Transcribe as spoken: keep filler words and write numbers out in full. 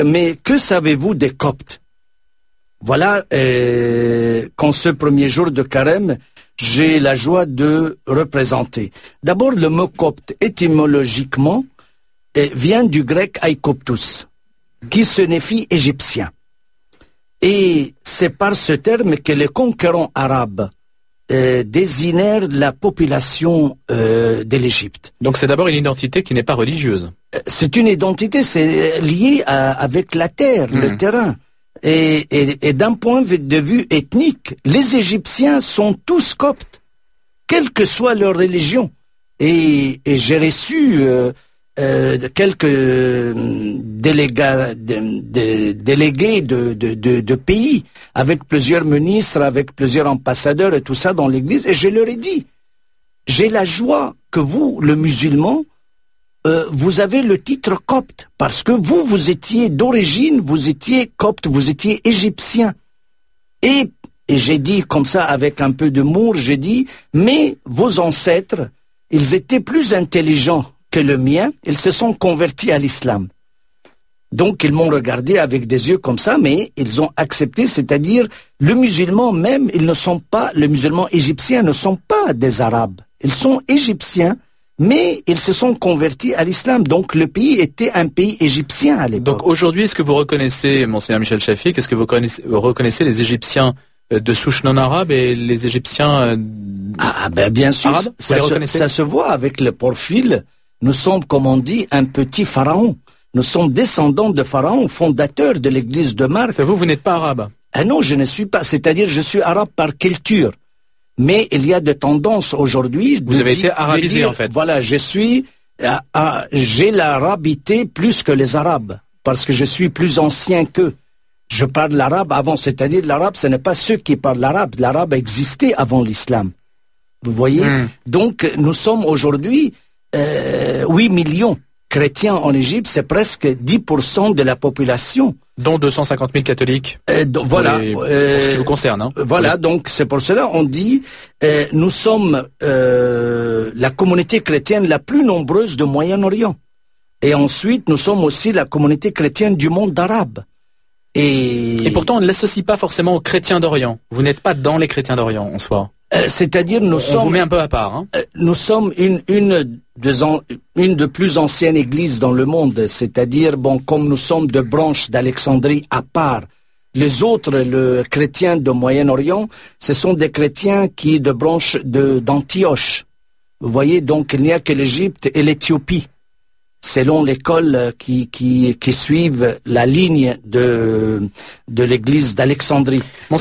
mais que savez-vous des Coptes? Voilà, euh, qu'en ce premier jour de Carême, j'ai la joie de représenter. D'abord, le mot copte, étymologiquement, euh, vient du grec aikoptus, qui signifie égyptien. Et c'est par ce terme que les conquérants arabes euh, désignèrent la population euh, de l'Égypte. Donc c'est d'abord une identité qui n'est pas religieuse. C'est une identité, c'est lié à, avec la terre, mmh. le terrain. Et, et, et d'un point de vue ethnique, les Égyptiens sont tous coptes, quelle que soit leur religion. Et, et j'ai reçu euh, euh, quelques déléga, de, de, délégués de, de, de, de pays, avec plusieurs ministres, avec plusieurs ambassadeurs et tout ça dans l'église, et je leur ai dit, j'ai la joie que vous, le musulman, Euh, vous avez le titre copte, parce que vous, vous étiez d'origine, vous étiez copte, vous étiez égyptien. Et, et j'ai dit comme ça, avec un peu d'humour, j'ai dit, mais vos ancêtres, ils étaient plus intelligents que le mien, ils se sont convertis à l'islam. Donc ils m'ont regardé avec des yeux comme ça, mais ils ont accepté, c'est-à-dire, le musulman même, ils ne sont pas, les musulmans égyptiens ne sont pas des arabes, ils sont égyptiens, mais ils se sont convertis à l'islam. Donc le pays était un pays égyptien à l'époque. Donc aujourd'hui, est-ce que vous reconnaissez, Monseigneur Michel Chafik, est-ce que vous reconnaissez, vous reconnaissez les Égyptiens de souche non arabe et les Égyptiens ah, ben bien sûr, arabes, ça, se, ça se voit avec le profil. Nous sommes, comme on dit, un petit pharaon. Nous sommes descendants de pharaons, fondateurs de l'église de Marc. C'est vous, vous n'êtes pas arabe? Ah non, je ne suis pas. C'est-à-dire, je suis arabe par culture. Mais il y a des tendances aujourd'hui. Vous avez été arabisé en fait. Voilà, je suis, euh, euh, j'ai l'arabité plus que les Arabes, parce que je suis plus ancien qu'eux. Je parle l'arabe avant, c'est-à-dire l'arabe, ce n'est pas ceux qui parlent l'arabe. L'arabe existait avant l'islam. Vous voyez? Mm. Donc nous sommes aujourd'hui euh, huit millions chrétiens en Égypte, c'est presque dix pour cent de la population. Dont deux cent cinquante mille catholiques. Euh, donc, voilà. Les, pour euh, ce qui vous concerne. Hein. Voilà, oui. Donc c'est pour cela on dit euh, nous sommes euh, la communauté chrétienne la plus nombreuse du Moyen-Orient. Et ensuite nous sommes aussi la communauté chrétienne du monde arabe. Et, Et pourtant on ne l'associe pas forcément aux chrétiens d'Orient. Vous n'êtes pas dans les chrétiens d'Orient en soi. Euh, c'est-à-dire nous on sommes... On vous met un peu à part. Hein. Euh, nous sommes une, une, des an, une des plus anciennes églises dans le monde. C'est-à-dire, bon, comme nous sommes de branches d'Alexandrie à part, les autres, les chrétiens de Moyen-Orient, ce sont des chrétiens qui de branches de, d'Antioche. Vous voyez, donc il n'y a que l'Égypte et l'Éthiopie, selon l'école qui, qui, qui suivent la ligne de, de l'église d'Alexandrie.